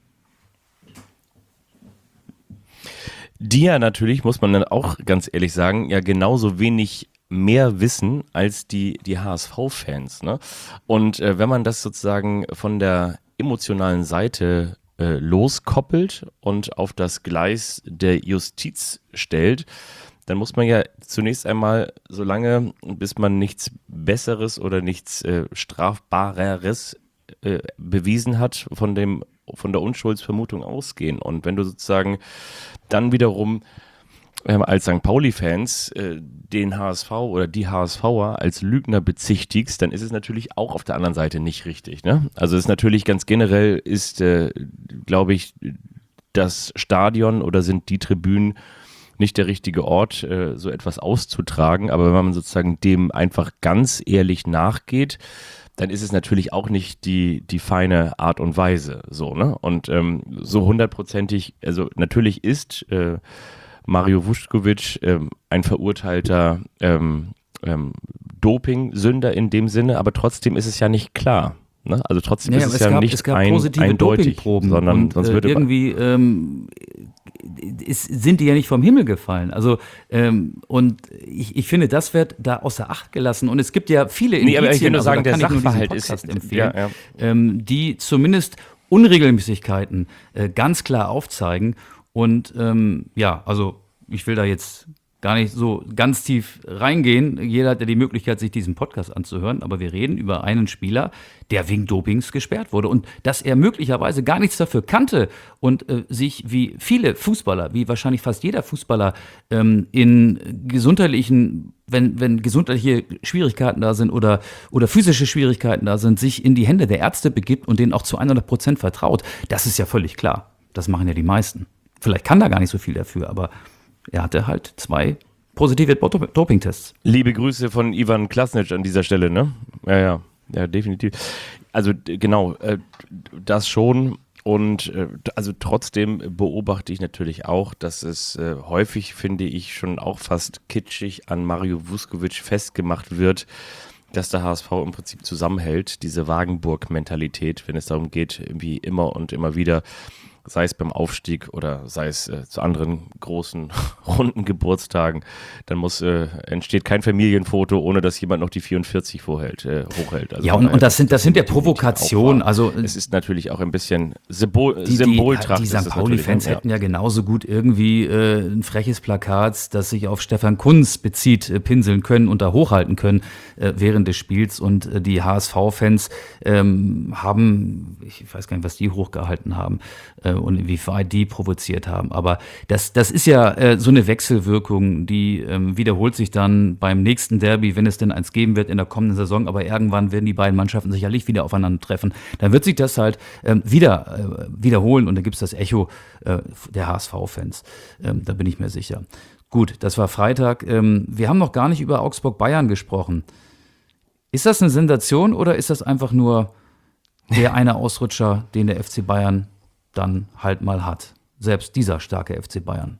Die ja natürlich, muss man dann auch ganz ehrlich sagen, ja genauso wenig mehr wissen als die HSV-Fans. Ne? Und wenn man das sozusagen von der emotionalen Seite loskoppelt und auf das Gleis der Justiz stellt, dann muss man ja zunächst einmal, solange bis man nichts Besseres oder nichts Strafbareres bewiesen hat, von der Unschuldsvermutung ausgehen. Und wenn du sozusagen dann wiederum als St. Pauli-Fans den HSV oder die HSVer als Lügner bezichtigst, dann ist es natürlich auch auf der anderen Seite nicht richtig. Ne? Also es ist natürlich ganz generell ist, glaube ich, das Stadion oder sind die Tribünen nicht der richtige Ort, so etwas auszutragen. Aber wenn man sozusagen dem einfach ganz ehrlich nachgeht, dann ist es natürlich auch nicht die feine Art und Weise. So, ne? Und so hundertprozentig, also natürlich ist Mario Vušković ein verurteilter Doping-Sünder in dem Sinne, aber trotzdem ist es ja nicht klar. Ne? Also trotzdem ist es ja nicht positive eindeutig, Dopingproben, sondern und sonst würde irgendwie sind die ja nicht vom Himmel gefallen. Also und ich finde, das wird da außer Acht gelassen. Und es gibt ja viele aber ich will Indizien, nur also sagen, da der kann ich nur diesen Sachverhalt Podcast ist empfehlen, ja. Die zumindest Unregelmäßigkeiten ganz klar aufzeigen. Und also ich will da jetzt gar nicht so ganz tief reingehen. Jeder hat ja die Möglichkeit, sich diesen Podcast anzuhören. Aber wir reden über einen Spieler, der wegen Dopings gesperrt wurde. Und dass er möglicherweise gar nichts dafür kannte und sich wie viele Fußballer, wie wahrscheinlich fast jeder Fußballer, in gesundheitlichen, wenn gesundheitliche Schwierigkeiten da sind oder physische Schwierigkeiten da sind, sich in die Hände der Ärzte begibt und denen auch zu 100% vertraut. Das ist ja völlig klar. Das machen ja die meisten. Vielleicht kann da gar nicht so viel dafür, aber er hatte halt 2 positive Dopingtests. Liebe Grüße von Ivan Klasnic an dieser Stelle, ne? Ja, definitiv. Also genau, das schon. Und also trotzdem beobachte ich natürlich auch, dass es häufig, finde ich, schon auch fast kitschig an Mario Vušković festgemacht wird, dass der HSV im Prinzip zusammenhält, diese Wagenburg-Mentalität, wenn es darum geht, irgendwie immer und immer wieder, sei es beim Aufstieg oder sei es zu anderen großen, runden Geburtstagen, dann entsteht kein Familienfoto, ohne dass jemand noch die 44 hochhält. Also ja, und das sind ja Provokationen. Also es ist natürlich auch ein bisschen Symboltracht. Die St. Pauli-Fans hätten ja genauso gut irgendwie ein freches Plakat, das sich auf Stefan Kuntz bezieht, pinseln können und da hochhalten können während des Spiels. Und die HSV-Fans haben, ich weiß gar nicht, was die hochgehalten haben, und inwieweit die provoziert haben. Aber das ist ja so eine Wechselwirkung, die wiederholt sich dann beim nächsten Derby, wenn es denn eins geben wird in der kommenden Saison. Aber irgendwann werden die beiden Mannschaften sicherlich wieder aufeinandertreffen. Dann wird sich das halt wiederholen und dann gibt es das Echo der HSV-Fans. Da bin ich mir sicher. Gut, das war Freitag. Wir haben noch gar nicht über Augsburg-Bayern gesprochen. Ist das eine Sensation oder ist das einfach nur der eine Ausrutscher, den der FC Bayern dann halt mal hat? Selbst dieser starke FC Bayern.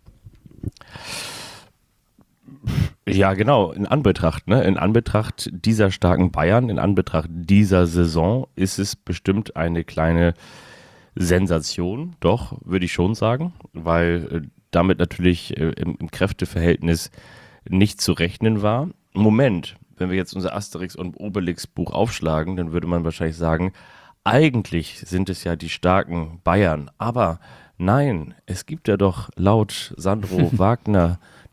Ja, genau, in Anbetracht dieser starken Bayern, in Anbetracht dieser Saison ist es bestimmt eine kleine Sensation, doch, würde ich schon sagen, weil damit natürlich im Kräfteverhältnis nicht zu rechnen war. Moment, wenn wir jetzt unser Asterix und Obelix Buch aufschlagen, dann würde man wahrscheinlich sagen, eigentlich sind es ja die starken Bayern, aber nein, es gibt ja doch laut Sandro Wagner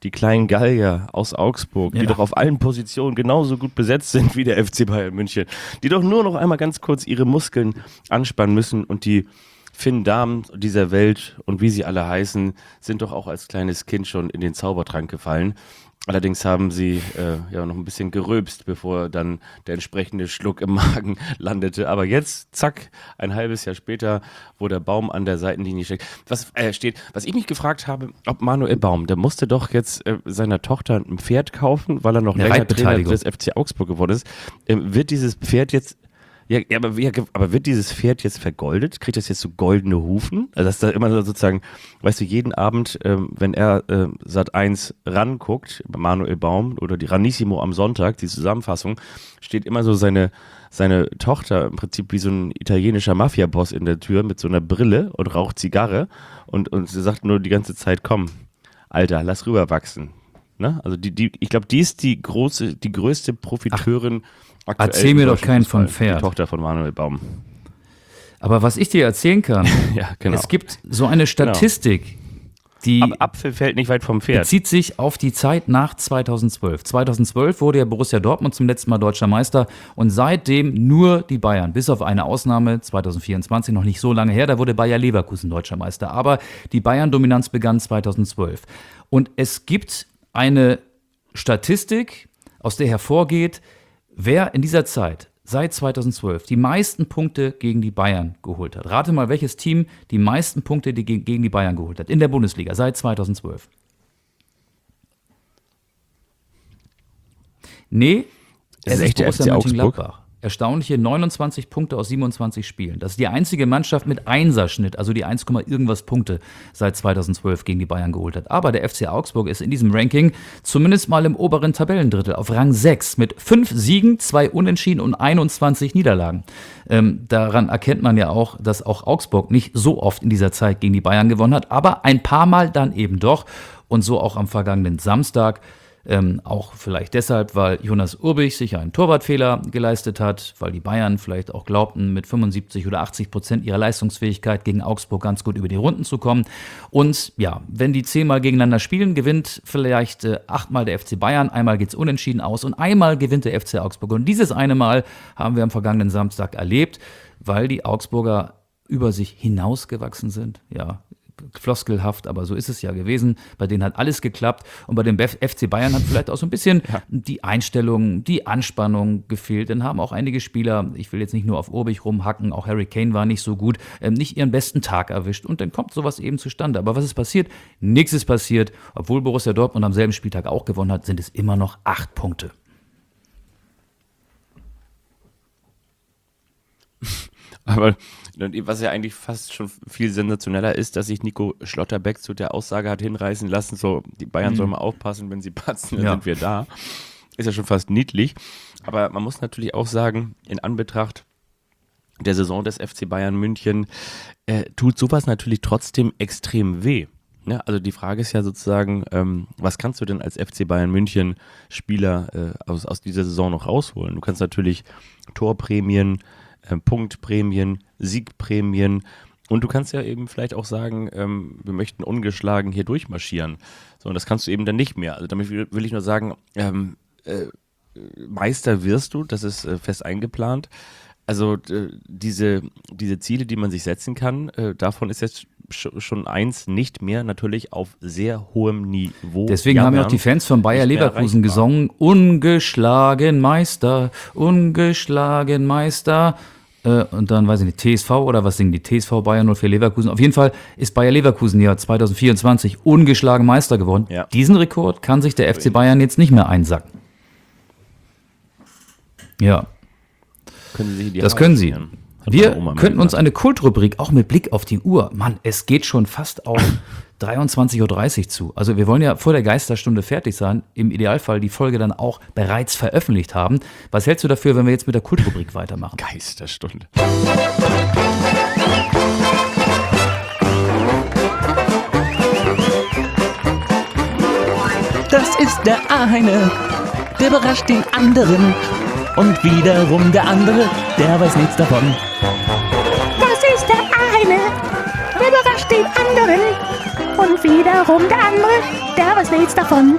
die kleinen Gallier aus Augsburg, die doch auf allen Positionen genauso gut besetzt sind wie der FC Bayern München, die doch nur noch einmal ganz kurz ihre Muskeln anspannen müssen und die Finn Dahmen dieser Welt und wie sie alle heißen, sind doch auch als kleines Kind schon in den Zaubertrank gefallen. Allerdings haben sie noch ein bisschen gerülpst, bevor dann der entsprechende Schluck im Magen landete. Aber jetzt, zack, ein halbes Jahr später, wo der Baum an der Seitenlinie was ich mich gefragt habe, ob Manuel Baum, der musste doch jetzt seiner Tochter ein Pferd kaufen, weil er noch länger Trainer des FC Augsburg geworden ist. Wird dieses Pferd jetzt aber wird dieses Pferd jetzt vergoldet? Kriegt das jetzt so goldene Hufen? Also dass da immer sozusagen, weißt du, jeden Abend, wenn er Sat.1 ranguckt, Manuel Baum oder die Ranissimo am Sonntag, die Zusammenfassung, steht immer so seine Tochter im Prinzip wie so ein italienischer Mafia-Boss in der Tür mit so einer Brille und raucht Zigarre und sie sagt nur die ganze Zeit, komm, Alter, lass rüberwachsen. Ne? Also ich glaube, die ist die größte Profiteurin. Erzähl mir doch keinen vom Pferd. Die Tochter von Manuel Baum. Aber was ich dir erzählen kann, es gibt so eine Statistik, die Apfel fällt nicht weit vom Pferd. Bezieht sich auf die Zeit nach 2012. 2012 wurde ja Borussia Dortmund zum letzten Mal deutscher Meister und seitdem nur die Bayern, bis auf eine Ausnahme, 2024, noch nicht so lange her, da wurde Bayer Leverkusen deutscher Meister. Aber die Bayern-Dominanz begann 2012. Und es gibt eine Statistik, aus der hervorgeht, wer in dieser Zeit, seit 2012, die meisten Punkte gegen die Bayern geholt hat. Rate mal, welches Team die meisten Punkte gegen die Bayern geholt hat in der Bundesliga seit 2012. Nee, es ist Borussia Mönchengladbach. Erstaunliche 29 Punkte aus 27 Spielen. Das ist die einzige Mannschaft mit Einserschnitt, also die 1, irgendwas Punkte seit 2012 gegen die Bayern geholt hat. Aber der FC Augsburg ist in diesem Ranking zumindest mal im oberen Tabellendrittel auf Rang 6 mit 5 Siegen, 2 Unentschieden und 21 Niederlagen. Daran erkennt man ja auch, dass auch Augsburg nicht so oft in dieser Zeit gegen die Bayern gewonnen hat, aber ein paar Mal dann eben doch. Und so auch am vergangenen Samstag. Auch vielleicht deshalb, weil Jonas Urbich sich einen Torwartfehler geleistet hat, weil die Bayern vielleicht auch glaubten, mit 75 oder 80% ihrer Leistungsfähigkeit gegen Augsburg ganz gut über die Runden zu kommen. Und ja, wenn die 10-mal gegeneinander spielen, gewinnt vielleicht 8-mal der FC Bayern, einmal geht's unentschieden aus und einmal gewinnt der FC Augsburg. Und dieses eine Mal haben wir am vergangenen Samstag erlebt, weil die Augsburger über sich hinausgewachsen sind, ja. Floskelhaft, aber so ist es ja gewesen. Bei denen hat alles geklappt und bei dem FC Bayern hat vielleicht auch so ein bisschen die Einstellung, die Anspannung gefehlt. Dann haben auch einige Spieler, ich will jetzt nicht nur auf Urbich rumhacken, auch Harry Kane war nicht so gut, nicht ihren besten Tag erwischt und dann kommt sowas eben zustande. Aber was ist passiert? Nichts ist passiert. Obwohl Borussia Dortmund am selben Spieltag auch gewonnen hat, sind es immer noch 8 Punkte. Aber was ja eigentlich fast schon viel sensationeller ist, dass sich Nico Schlotterbeck zu der Aussage hat hinreißen lassen, so die Bayern sollen mal aufpassen, wenn sie patzen, dann sind wir da. Ist ja schon fast niedlich. Aber man muss natürlich auch sagen, in Anbetracht der Saison des FC Bayern München tut sowas natürlich trotzdem extrem weh. Ja, also die Frage ist ja sozusagen, was kannst du denn als FC Bayern München Spieler aus dieser Saison noch rausholen? Du kannst natürlich Torprämien, Punktprämien, Siegprämien und du kannst ja eben vielleicht auch sagen, wir möchten ungeschlagen hier durchmarschieren. So, und das kannst du eben dann nicht mehr. Also damit will ich nur sagen, Meister wirst du, das ist fest eingeplant. Also diese Ziele, die man sich setzen kann, davon ist jetzt schon eins nicht mehr natürlich auf sehr hohem Niveau. Deswegen haben ja auch die Fans von Bayer Leverkusen gesungen, ungeschlagen Meister, ungeschlagen Meister. Und dann, weiß ich nicht, TSV oder was singen die? TSV Bayern 04 Leverkusen. Auf jeden Fall ist Bayer Leverkusen ja 2024 ungeschlagen Meister geworden. Ja. Diesen Rekord kann sich der FC Bayern jetzt nicht mehr einsacken. Ja. Das können sie. Wir könnten uns eine Kultrubrik auch mit Blick auf die Uhr, Mann, es geht schon fast auf 23.30 Uhr zu. Also wir wollen ja vor der Geisterstunde fertig sein, im Idealfall die Folge dann auch bereits veröffentlicht haben. Was hältst du dafür, wenn wir jetzt mit der Kultrubrik weitermachen? Geisterstunde. Das ist der eine, der überrascht den anderen. Und wiederum der andere, der weiß nichts davon. Das ist der eine, der überrascht den anderen. Und wiederum der andere, der weiß nichts davon.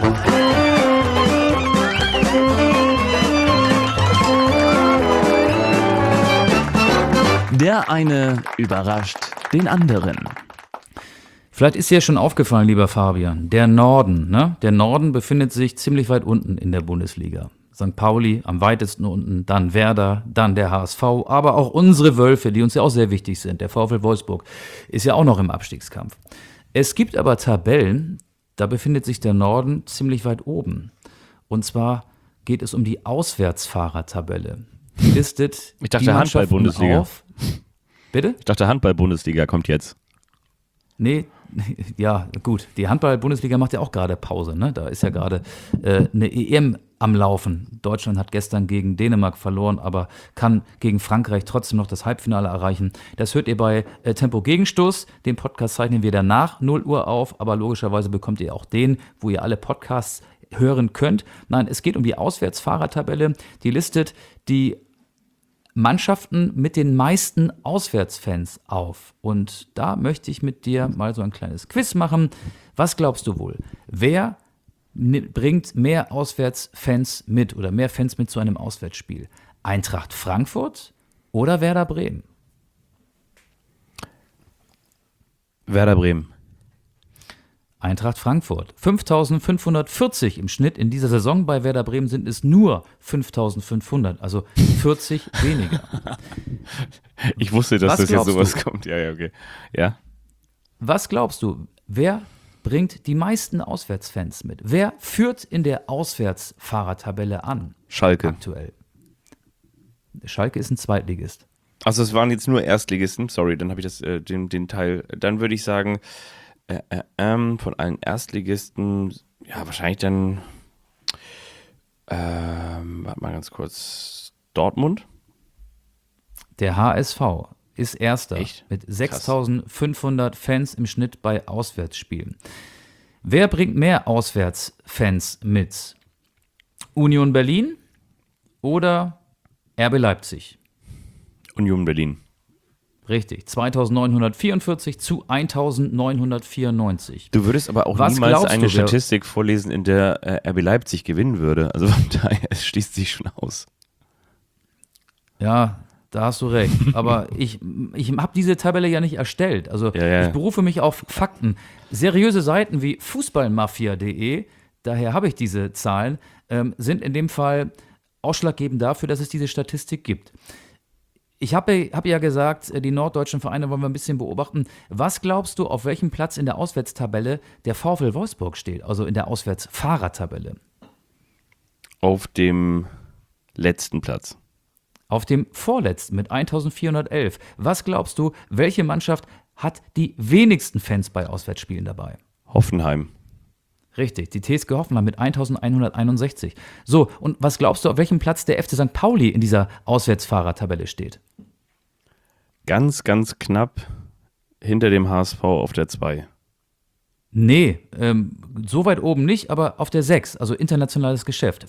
Der eine überrascht den anderen. Vielleicht ist dir ja schon aufgefallen, lieber Fabian, der Norden, ne? Der Norden befindet sich ziemlich weit unten in der Bundesliga. St. Pauli am weitesten unten, dann Werder, dann der HSV, aber auch unsere Wölfe, die uns ja auch sehr wichtig sind. Der VfL Wolfsburg ist ja auch noch im Abstiegskampf. Es gibt aber Tabellen, da befindet sich der Norden ziemlich weit oben. Und zwar geht es um die Auswärtsfahrertabelle. Die listet Ich dachte die Mannschaften Handball-Bundesliga. auf. Bitte? Ich dachte, Handball-Bundesliga kommt jetzt. Nee, ja, gut. Die Handball-Bundesliga macht ja auch gerade Pause, ne? Da ist ja gerade eine EM am Laufen. Deutschland hat gestern gegen Dänemark verloren, aber kann gegen Frankreich trotzdem noch das Halbfinale erreichen. Das hört ihr bei Tempo Gegenstoß. Den Podcast zeichnen wir danach 0 Uhr auf, aber logischerweise bekommt ihr auch den, wo ihr alle Podcasts hören könnt. Nein, es geht um die Auswärtsfahrertabelle. Die listet die Mannschaften mit den meisten Auswärtsfans auf. Und da möchte ich mit dir mal so ein kleines Quiz machen. Was glaubst du wohl? Wer bringt mehr Auswärtsfans mit oder mehr Fans mit zu einem Auswärtsspiel? Eintracht Frankfurt oder Werder Bremen? Werder Bremen. Eintracht Frankfurt. 5.540 im Schnitt in dieser Saison. Bei Werder Bremen sind es nur 5.500, also 40 weniger. Ich wusste, dass Was das jetzt glaubst sowas du? kommt. Ja, okay. Ja. Was glaubst du, wer bringt die meisten Auswärtsfans mit? Wer führt in der Auswärtsfahrertabelle an Schalke. aktuell? Schalke ist ein Zweitligist. Also es waren jetzt nur Erstligisten. Sorry, dann habe ich das, den Teil. Dann würde ich sagen, von allen Erstligisten, ja, wahrscheinlich dann, warte mal ganz kurz, Dortmund? Der HSV ist Erster Echt? mit 6.500 Fans im Schnitt bei Auswärtsspielen. Wer bringt mehr Auswärtsfans mit? Union Berlin oder RB Leipzig? Union Berlin. Richtig, 2.944 zu 1.994. Du würdest aber auch Was niemals glaubst eine du, wer- Statistik vorlesen, in der RB Leipzig gewinnen würde. Also von daher, es schließt sich schon aus. Ja, da hast du recht. Aber ich habe diese Tabelle ja nicht erstellt. Also Ja. ich berufe mich auf Fakten. Seriöse Seiten wie fußballmafia.de, daher habe ich diese Zahlen, sind in dem Fall ausschlaggebend dafür, dass es diese Statistik gibt. Ich hab ja gesagt, die norddeutschen Vereine wollen wir ein bisschen beobachten. Was glaubst du, auf welchem Platz in der Auswärtstabelle der VfL Wolfsburg steht? Also in der Auswärtsfahrertabelle? Auf dem letzten Platz. Auf dem vorletzten mit 1.411. Was glaubst du, welche Mannschaft hat die wenigsten Fans bei Auswärtsspielen dabei? Hoffenheim. Richtig, die TSG Hoffenheim mit 1.161. So, und was glaubst du, auf welchem Platz der FC St. Pauli in dieser Auswärtsfahrertabelle steht? Ganz, ganz knapp hinter dem HSV auf der 2. Nee, so weit oben nicht, aber auf der 6, also internationales Geschäft,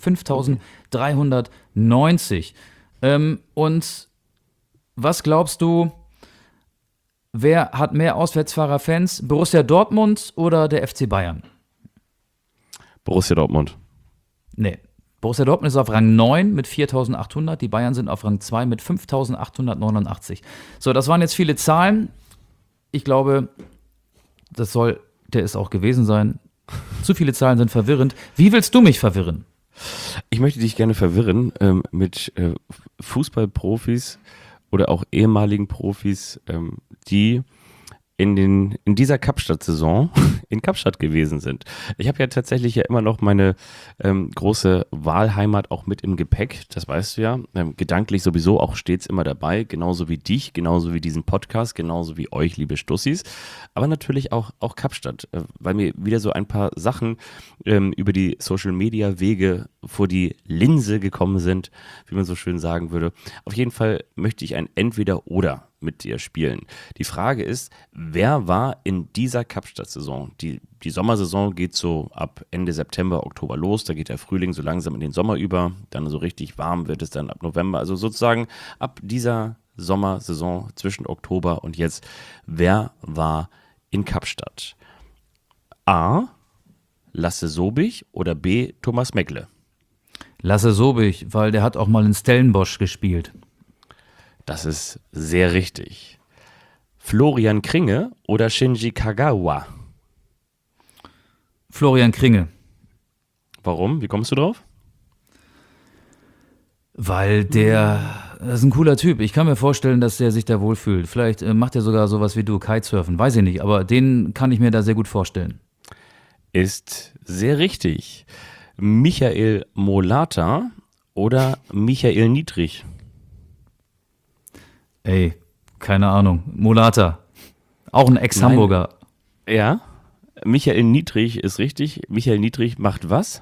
5.390. Und was glaubst du, wer hat mehr Auswärtsfahrerfans? Borussia Dortmund oder der FC Bayern? Borussia Dortmund. Nee. Borussia Dortmund ist auf Rang 9 mit 4.800, die Bayern sind auf Rang 2 mit 5.889. So, das waren jetzt viele Zahlen. Ich glaube, der ist auch gewesen sein. Zu viele Zahlen sind verwirrend. Wie willst du mich verwirren? Ich möchte dich gerne verwirren mit Fußballprofis oder auch ehemaligen Profis, die in dieser Kapstadt-Saison in Kapstadt gewesen sind. Ich habe ja tatsächlich ja immer noch meine große Wahlheimat auch mit im Gepäck, das weißt du ja, gedanklich sowieso auch stets immer dabei, genauso wie dich, genauso wie diesen Podcast, genauso wie euch, liebe Stussis, aber natürlich auch Kapstadt, weil mir wieder so ein paar Sachen über die Social-Media-Wege vor die Linse gekommen sind, wie man so schön sagen würde. Auf jeden Fall möchte ich ein Entweder-Oder mit dir spielen. Die Frage ist, wer war in dieser Kapstadt-Saison? Die Sommersaison geht so ab Ende September, Oktober los, da geht der Frühling so langsam in den Sommer über, dann so richtig warm wird es dann ab November, also sozusagen ab dieser Sommersaison zwischen Oktober und jetzt, wer war in Kapstadt? A. Lasse Sobich oder B. Thomas Meckle? Lasse Sobich, weil der hat auch mal in Stellenbosch gespielt. Das ist sehr richtig. Florian Kringe oder Shinji Kagawa? Florian Kringe. Warum? Wie kommst du drauf? Weil das ist ein cooler Typ. Ich kann mir vorstellen, dass der sich da wohlfühlt. Vielleicht macht er sogar sowas wie du, Kitesurfen. Weiß ich nicht, aber den kann ich mir da sehr gut vorstellen. Ist sehr richtig. Michael Molata oder Michael Niedrich? Ey, keine Ahnung. Molata. Auch ein Ex-Hamburger. Ja, Michael Niedrich ist richtig. Michael Niedrich macht was?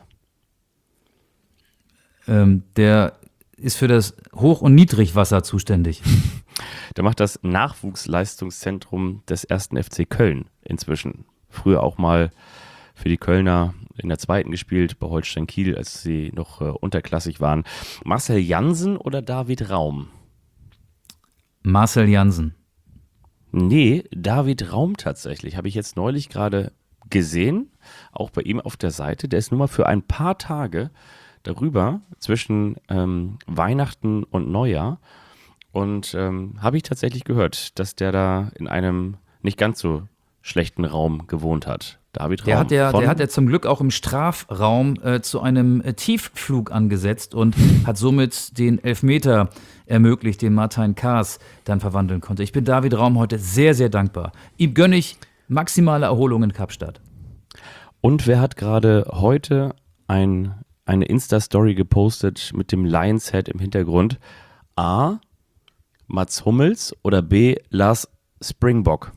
Der ist für das Hoch- und Niedrigwasser zuständig. Der macht das Nachwuchsleistungszentrum des 1. FC Köln inzwischen. Früher auch mal für die Kölner in der 2. gespielt, bei Holstein Kiel, als sie noch unterklassig waren. Marcel Jansen oder David Raum? Marcel Jansen. Nee, David Raum tatsächlich. Habe ich jetzt neulich gerade gesehen, auch bei ihm auf der Seite. Der ist nur mal für ein paar Tage darüber zwischen Weihnachten und Neujahr. Und habe ich tatsächlich gehört, dass der da in einem nicht ganz so schlechten Raum gewohnt hat. David Raum. Der hat ja zum Glück auch im Strafraum zu einem Tiefflug angesetzt und hat somit den Elfmeter ermöglicht, den Martin Kaas dann verwandeln konnte. Ich bin David Raum heute sehr, sehr dankbar. Ihm gönne ich maximale Erholung in Kapstadt. Und wer hat gerade heute eine Insta-Story gepostet mit dem Lions-Head im Hintergrund? A. Mats Hummels oder B. Lars Springbock?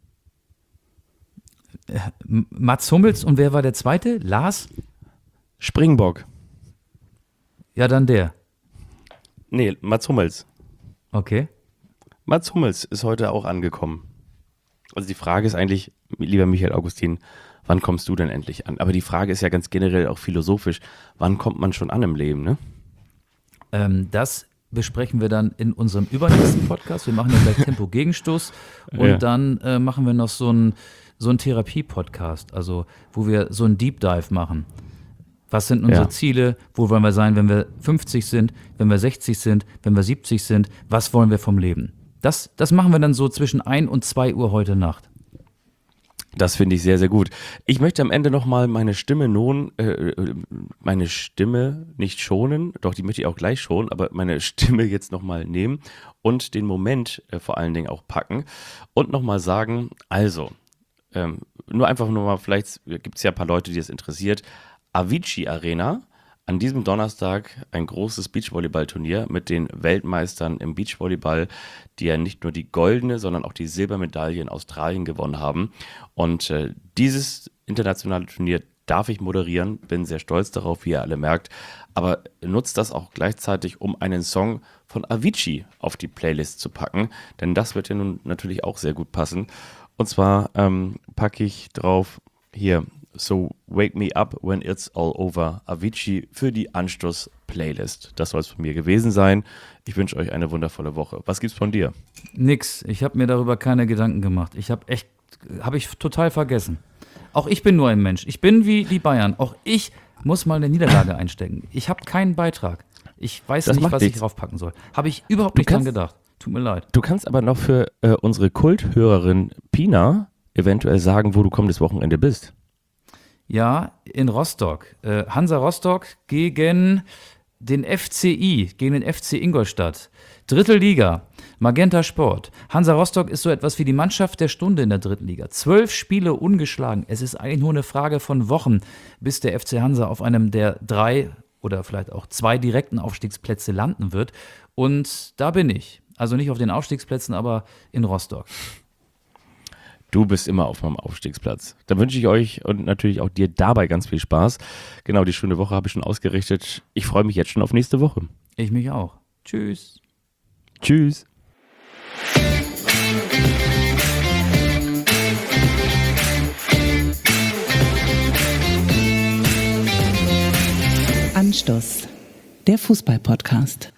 Mats Hummels und wer war der zweite? Lars? Springbock. Ja, dann der. Nee, Mats Hummels. Okay. Mats Hummels ist heute auch angekommen. Also die Frage ist eigentlich, lieber Michael Augustin, wann kommst du denn endlich an? Aber die Frage ist ja ganz generell auch philosophisch, wann kommt man schon an im Leben, ne? Das besprechen wir dann in unserem übernächsten Podcast. Wir machen ja gleich Tempo-Gegenstoß und dann machen wir noch so einen Therapie-Podcast, also wo wir so einen Deep Dive machen. Was sind unsere Ziele? Wo wollen wir sein, wenn wir 50 sind, wenn wir 60 sind, wenn wir 70 sind? Was wollen wir vom Leben? Das machen wir dann so zwischen 1 und 2 Uhr heute Nacht. Das finde ich sehr, sehr gut. Ich möchte am Ende nochmal meine Stimme nicht schonen, doch die möchte ich auch gleich schonen, aber meine Stimme jetzt nochmal nehmen und den Moment vor allen Dingen auch packen und nochmal sagen, also, nur mal, vielleicht gibt es ja ein paar Leute, die es interessiert, Avicii Arena, an diesem Donnerstag ein großes Beachvolleyball-Turnier mit den Weltmeistern im Beachvolleyball, die ja nicht nur die goldene, sondern auch die Silbermedaille in Australien gewonnen haben. Und dieses internationale Turnier darf ich moderieren, bin sehr stolz darauf, wie ihr alle merkt, aber nutzt das auch gleichzeitig, um einen Song von Avicii auf die Playlist zu packen, denn das wird ja nun natürlich auch sehr gut passen. Und zwar packe ich drauf hier So Wake Me Up When It's All Over, Avicii für die Anstoß-Playlist. Das soll es von mir gewesen sein. Ich wünsche euch eine wundervolle Woche. Was gibt's von dir? Nix. Ich habe mir darüber keine Gedanken gemacht. Habe ich total vergessen. Auch ich bin nur ein Mensch. Ich bin wie die Bayern. Auch ich muss mal eine Niederlage einstecken. Ich habe keinen Beitrag. Ich weiß nicht, was ich draufpacken soll. Habe ich überhaupt nicht dran gedacht. Tut mir leid. Du kannst aber noch für unsere Kulthörerin Pina eventuell sagen, wo du kommendes Wochenende bist. Ja, in Rostock. Hansa Rostock gegen den FCI, gegen den FC Ingolstadt. Dritte Liga, Magenta Sport. Hansa Rostock ist so etwas wie die Mannschaft der Stunde in der dritten Liga. 12 Spiele ungeschlagen. Es ist eigentlich nur eine Frage von Wochen, bis der FC Hansa auf einem der 3 oder vielleicht auch 2 direkten Aufstiegsplätze landen wird. Und da bin ich. Also nicht auf den Aufstiegsplätzen, aber in Rostock. Du bist immer auf meinem Aufstiegsplatz. Da wünsche ich euch und natürlich auch dir dabei ganz viel Spaß. Genau, die schöne Woche habe ich schon ausgerichtet. Ich freue mich jetzt schon auf nächste Woche. Ich mich auch. Tschüss. Tschüss. Anstoß, der Fußball-Podcast.